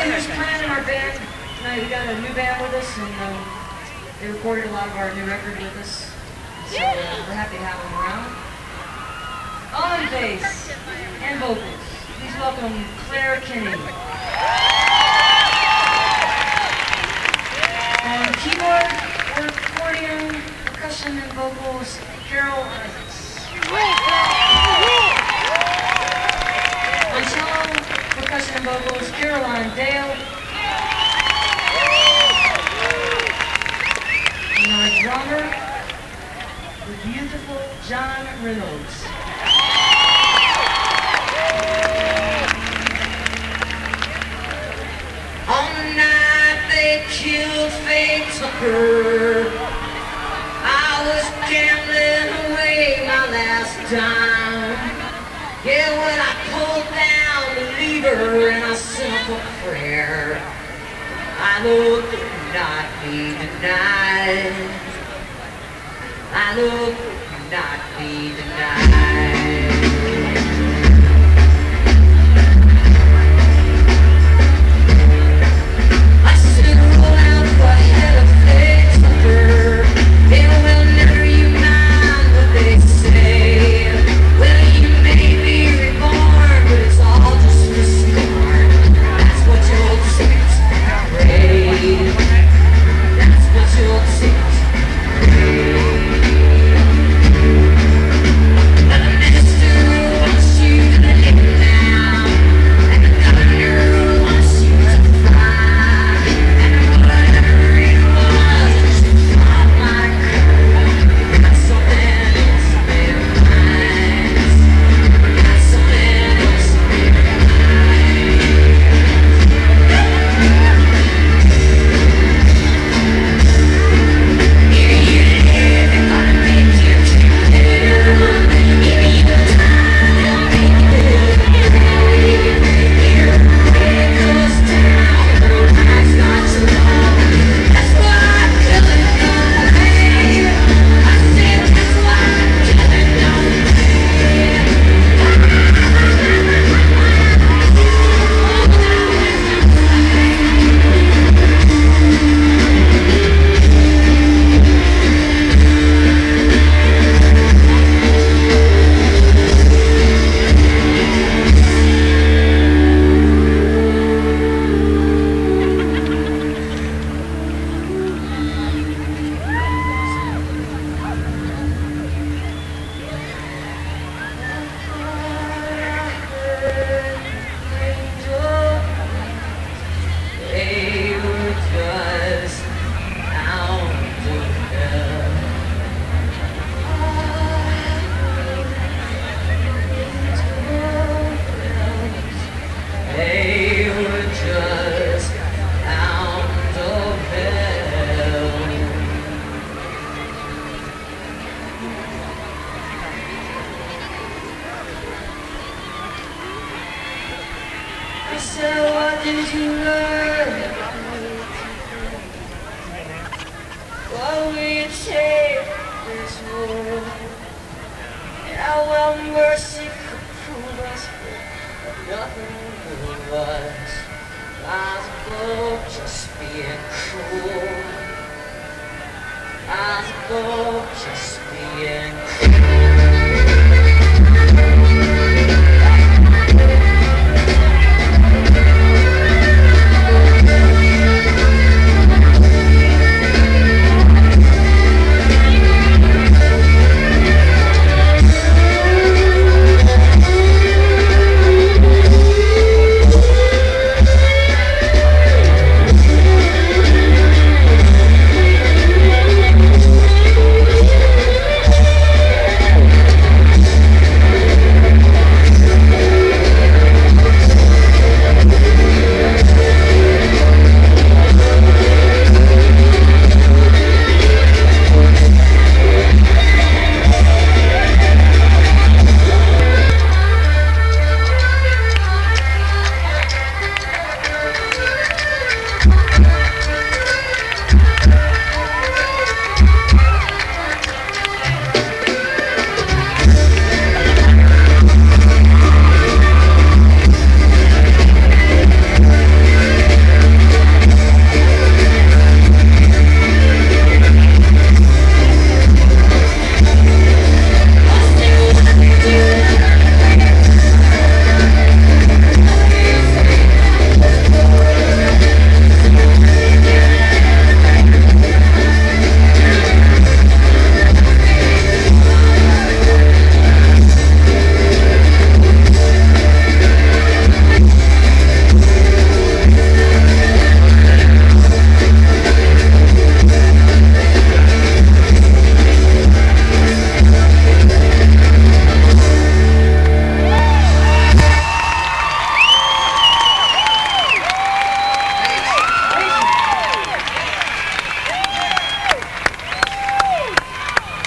who's playing in our band tonight? We got a new band with us, and they recorded a lot of our new record with us. So we're happy to have them around. On bass and vocals, please welcome Claire Kinney. On keyboard, accordion, percussion, and vocals, Carol Isaacs. On cello, percussion, and vocals, Caroline Dale. And our drummer, the beautiful John Reynolds. On the night they killed Faye Tucker, I was gambling away my last dime. Yeah, when I pulled down the lever and I sent up a prayer, I know it could not be denied. I know it could not be denied. So what did you learn? What will you take this world? How well mercy could prove us, but nothing will.